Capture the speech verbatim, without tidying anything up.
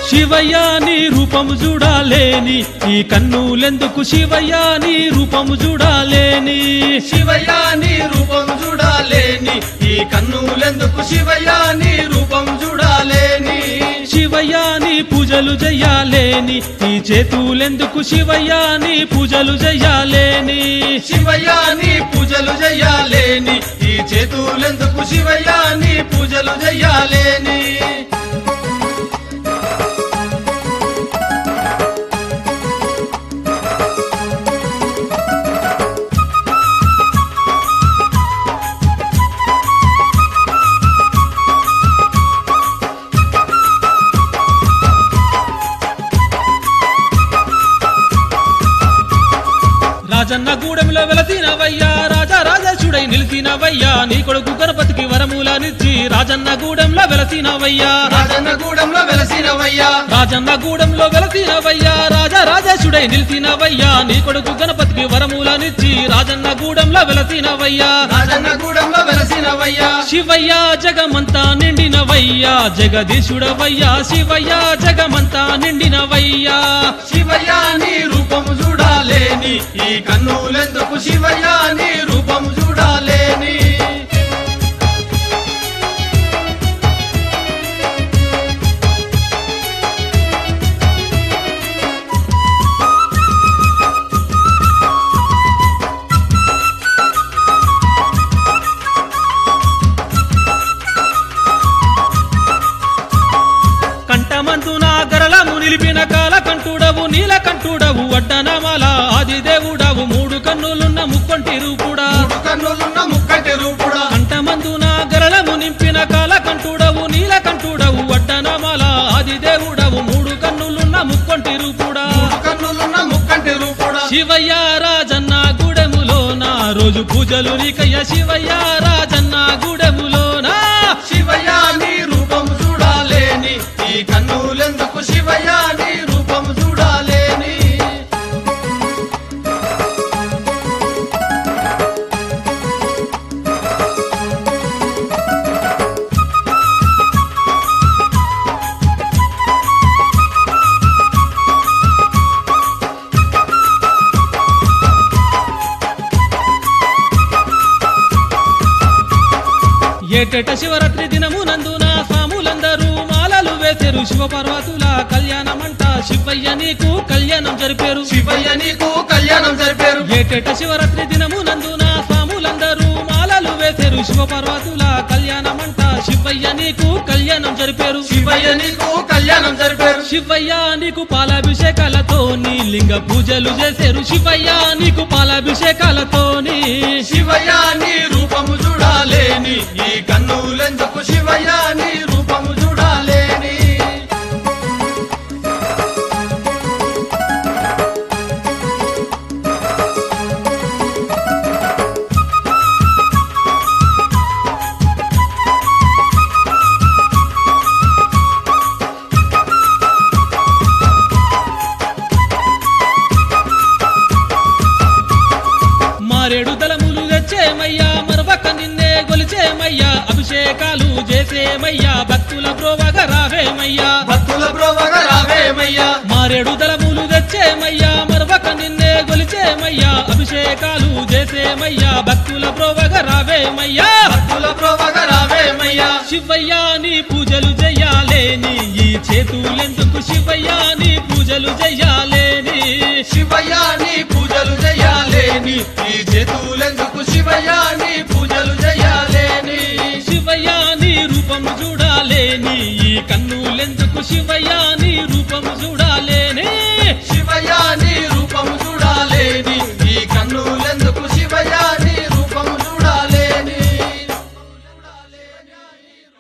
శివయ్య నీ రూపము చూడాలేని ఈ కన్నులెందుకు శివయ్య నీ రూపము చూడాలేని శివయ్య నీ రూపం చూడాలేని ఈ కన్నులెందుకు శివయ్య నీ రూపం చూడాలేని శివయ్య నీ పూజలు చెయ్యాలేని ఈ చేతులెందుకు శివయ్య నీ పూజలు చెయ్యాలేని శివయ్య నీ పూజలు చెయ్యాలేని ఈ చేతులెందుకు శివయ్య నీ పూజలు చెయ్యాలేని రాజన్న గూడెంలో వెలసినవయ్యా రాజా రాజేశుడై నిలిచినవయ్యా నీ కొడుకు గణపతికి వరములనిచ్చి రాజన్న గూడెంలో వెలసినవయ్యా రాజన్న గూడెంలో వెలసినవయ్యా రాజన్న గూడెంలో వెలసినవయ్యా రాజా రాజేశుడై నిలిచినవయ్యా నీ కొడుకు గణపతికి వరములనిచ్చి రాజన్న గూడెంలో వెలసినవయ్యా రాజన్న గూడెంలో వెలసినవయ్యా శివయ్య జగమంతా నిండినవయ్యా జగదీశుడవయ్యా శివయ్య జగమంతా నిండినవయ్యా శివయ్య నీ రూపము చూడాలేని ఈ కన్నులెందుకు శివయ్య నీ రూపము చూడాలేని కంఠమందున గరళము నిలిపిన కాలకంఠుడవు నీలకంఠుడవు అడ్డనమల ఆదిదేవుడవు మూడు కన్నులున్న ముక్కొంటి రూపుడా మూడు కన్నులున్న ముక్కంటి రూపుడా కంఠమందున గరళము నింపిన కాలకంఠుడవు నీలకంఠుడవు అడ్డనమల ఆదిదేవుడవు మూడు కన్నులున్న ముక్కొంటి రూపుడా మూడు కన్నులున్న ముక్కంటి రూపుడా శివయ్య రాజన్న గూడెములోన రోజు పూజలు నీకయ్య శివయ్య రాజన్న గూడెములోన శివయ్య నీ రూపము చూడాలేని ఈ కన్నులెందుకు శివయ్య నీ రూపము చూడాలేని ఏటేట శివరాత్రి దినము నందున స్వాములందరూ మాలలు వేసెరు శివపార్వతుల కళ్యాణమంట శివయ్య నీకు కళ్యాణం జరిపారు శివయ్య నీకు కళ్యాణం జరిపారు ఏటేట శివరాత్రి దినము నందున స్వాములందరూ మాలలు వేసెరు శివపార్వతుల కళ్యాణమంట శివయ్య నీకు కళ్యాణం జరిపారు శివయ్య నీకు కళ్యాణం జరిపారు శివయ్య నీకు పాలాభిషేకాలతోని లింగ పూజలు చేసేరు శివయ్య నీకు పాలాభిషేకాలతోని శివయ్య నీ రూపము చూడాలేని ఈ కన్నులెందుకు శివయ్య నీ రూపము చూడాలేని మారేడు దళములు తెచ్చేమయ్యా మరవక నిన్నే గొలిచేమయ్యా అభిషేకాలు చేసేమయ్యా భక్తుల ప్రోవగా రావేమయ్యా భక్తుల ప్రోవగా రావేమయ్యా మారేడు దళములు తెచ్చేమయ్యా మరవక నిన్నే గొలిచేమయ్యా అభిషేకాలు చేసేమయ్యా భక్తుల ప్రోవగా రావేమయ్యా భక్తుల ప్రోవగా రావేమయ్యా శివయ్య నీ పూజలు చెయ్యాలేని ఈ చేతులెందుకు శివయ్య నీ పూజలు చెయ్యాలేని శివయ్య నీ పూజలు చేయాలేని ఈ చేతులెందుకు శివయ్య నీ పూజలు చేయాలేని శివయ్య నీ రూపము చూడాలేని ఈ కన్నులెందుకు శివయ్య